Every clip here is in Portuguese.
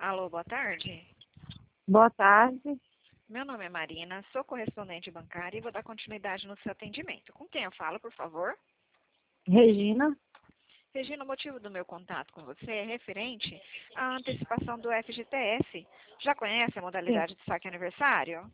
Alô, boa tarde. Boa tarde. Meu nome é Marina, sou correspondente bancária e vou dar continuidade no seu atendimento. Com quem eu falo, por favor? Regina? Regina, o motivo do meu contato com você é referente à antecipação do FGTS. Já conhece a Sim. modalidade de saque aniversário?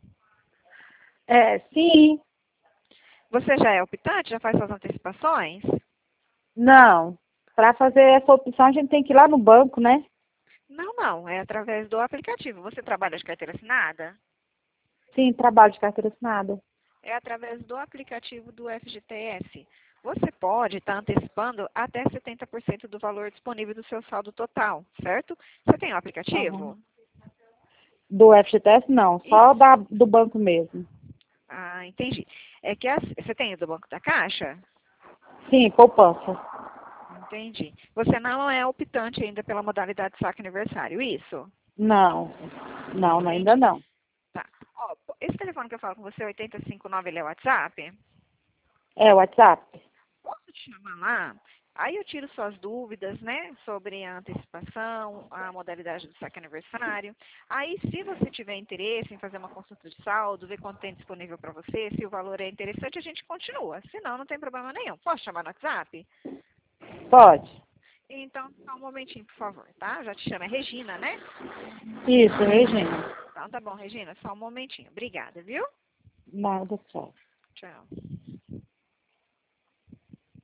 Sim. Você já é optante? Já faz suas antecipações? Não. Para fazer essa opção, a gente tem que ir lá no banco, né? Não, é através do aplicativo. Você trabalha de carteira assinada? Sim, trabalho de carteira assinada. É através do aplicativo do FGTS. Você pode estar antecipando até 70% do valor disponível do seu saldo total, certo? Você tem o aplicativo? Uhum. Do FGTS, não. Só Isso. do banco mesmo. Ah, entendi. É que você tem o do Banco da Caixa? Sim, poupança. Entendi. Você não é optante ainda pela modalidade saque aniversário, isso? Não. Não, ainda Entendi. não. Tá. Ó, esse telefone que eu falo com você, 859, ele é o WhatsApp? É o WhatsApp? Posso te chamar lá? Aí eu tiro suas dúvidas, né, sobre a antecipação, a modalidade do saque aniversário. Aí, se você tiver interesse em fazer uma consulta de saldo, ver quanto tem disponível para você, se o valor é interessante, a gente continua. Se não, não tem problema nenhum. Posso chamar no WhatsApp? Pode. Então, só um momentinho, por favor, tá? Já te chamo, é Regina, né? Isso, Regina. Então, tá bom, Regina, só um momentinho. Obrigada, viu? Nada, tchau. Tchau.